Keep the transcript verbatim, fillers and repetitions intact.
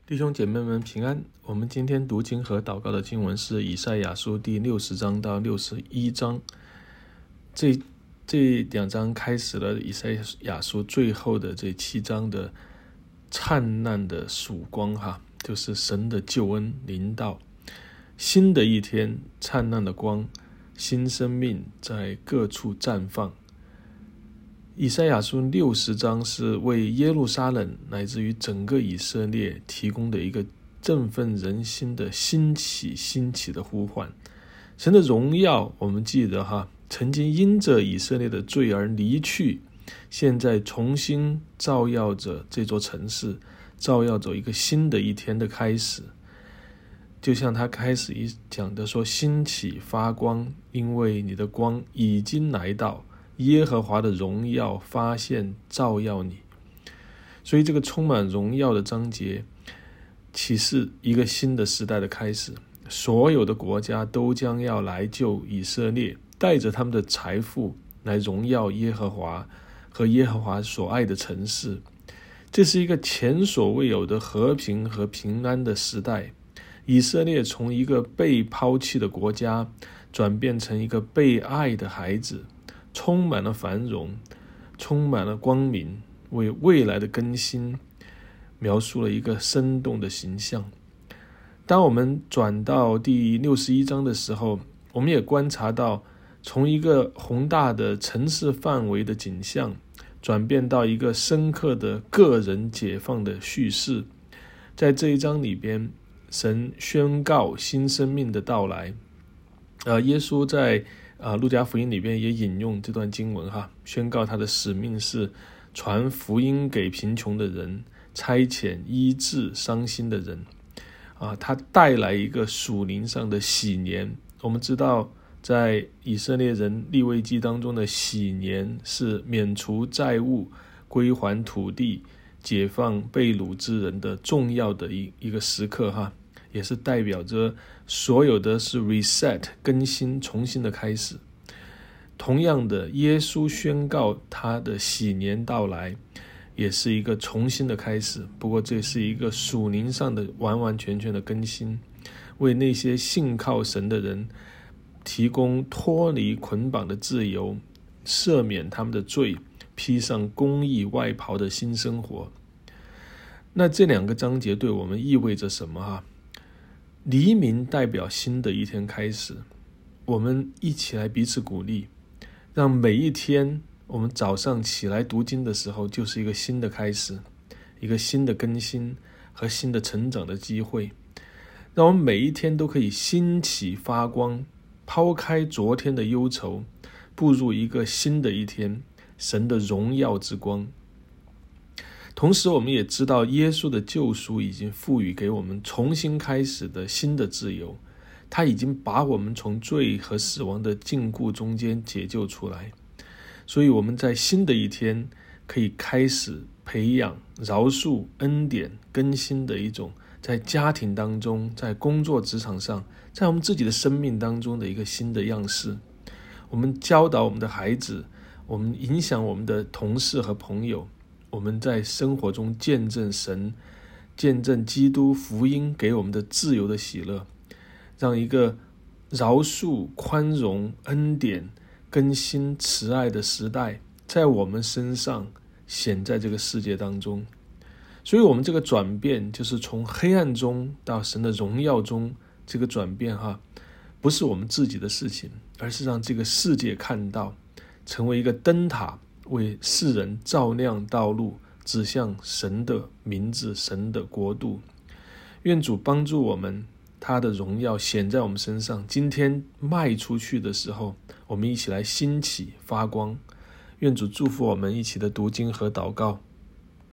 弟兄姐妹们平安。我们今天读经和祷告的经文是以赛亚书第六十章到六十一章。这这两章开始了以赛亚书最后的这七章的灿烂的曙光哈，就是神的救恩临到，新的一天，灿烂的光，新生命在各处绽放。以赛亚书六十章是为耶路撒冷乃至于整个以色列提供的一个振奋人心的兴起兴起的呼唤。神的荣耀，我们记得哈，曾经因着以色列的罪而离去，现在重新照耀着这座城市，照耀着一个新的一天的开始。就像他开始一讲的说，兴起发光，因为你的光已经来到，耶和华的荣耀发现照耀你。所以这个充满荣耀的章节启示一个新的时代的开始，所有的国家都将要来救以色列，带着他们的财富来荣耀耶和华和耶和华所爱的城市。这是一个前所未有的和平和平安的时代。以色列从一个被抛弃的国家转变成一个被爱的孩子，充满了繁荣，充满了光明，为未来的更新描述了一个生动的形象。当我们转到第六十一章的时候，我们也观察到从一个宏大的城市范围的景象转变到一个深刻的个人解放的叙事。在这一章里边，神宣告新生命的到来。呃，耶稣在啊，路加福音里边也引用这段经文哈，宣告他的使命是传福音给贫穷的人，差遣医治伤心的人。啊，他带来一个属灵上的喜年。我们知道，在以色列人利未记当中的喜年是免除债务、归还土地、解放被掳之人的重要的一一个时刻哈。也是代表着所有的是 reset 更新重新的开始。同样的，耶稣宣告他的喜年到来，也是一个重新的开始。不过这是一个属灵上的完完全全的更新，为那些信靠神的人提供脱离捆绑的自由，赦免他们的罪，披上公义外袍的新生活。那这两个章节对我们意味着什么哈？黎明代表新的一天开始，我们一起来彼此鼓励，让每一天我们早上起来读经的时候就是一个新的开始，一个新的更新和新的成长的机会。让我们每一天都可以兴起发光，抛开昨天的忧愁，步入一个新的一天，神的荣耀之光。同时我们也知道，耶稣的救赎已经赋予给我们重新开始的新的自由，他已经把我们从罪和死亡的禁锢中间解救出来。所以我们在新的一天可以开始培养饶恕、恩典、更新的一种在家庭当中，在工作职场上，在我们自己的生命当中的一个新的样式。我们教导我们的孩子，我们影响我们的同事和朋友，我们在生活中见证神，见证基督福音给我们的自由的喜乐，让一个饶恕、宽容、恩典、更新、慈爱的时代在我们身上显在这个世界当中。所以我们这个转变就是从黑暗中到神的荣耀中，这个转变哈，不是我们自己的事情，而是让这个世界看到，成为一个灯塔，为世人照亮道路，指向神的名字、神的国度。愿主帮助我们，他的荣耀显在我们身上。今天迈出去的时候，我们一起来兴起发光。愿主祝福我们一起的读经和祷告。